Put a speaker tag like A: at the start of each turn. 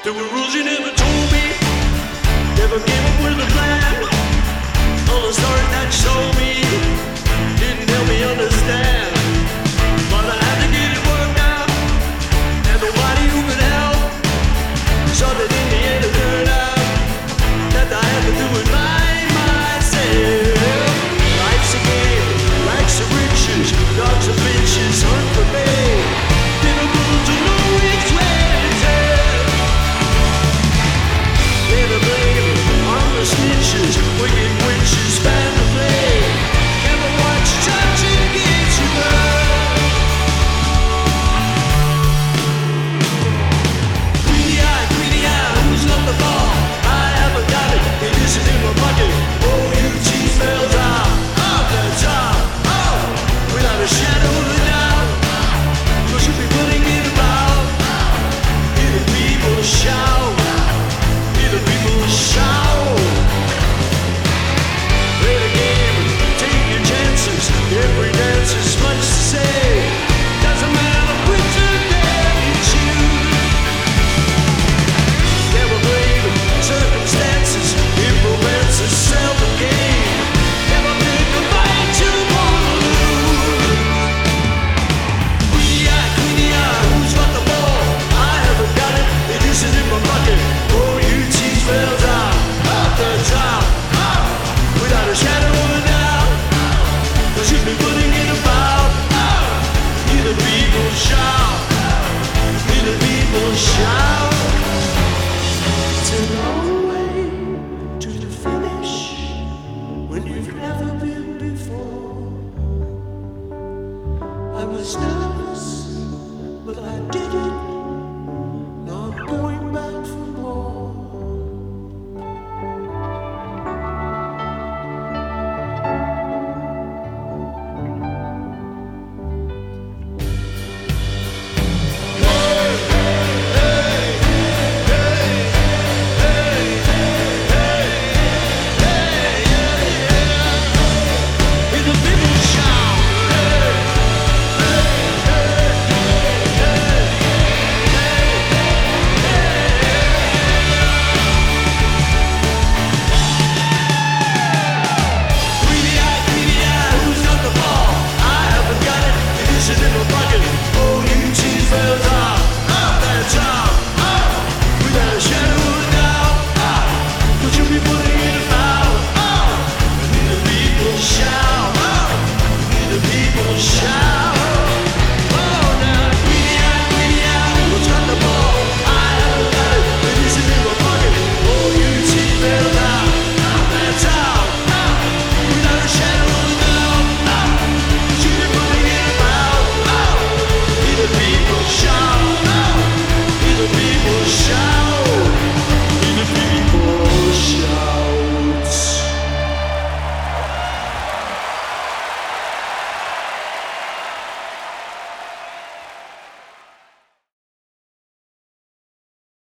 A: There were rules you never told me, never came up with a plan. All the stories that you told me didn't help me understand. But I had to get it worked out, and nobody who could help. So that in the end it turned out that I had to do it by myself. Life's a game, life's a riches, dogs and bitches hunt for me. Difficult to know which way to turn. They're the blame on the snitches, wicked witches.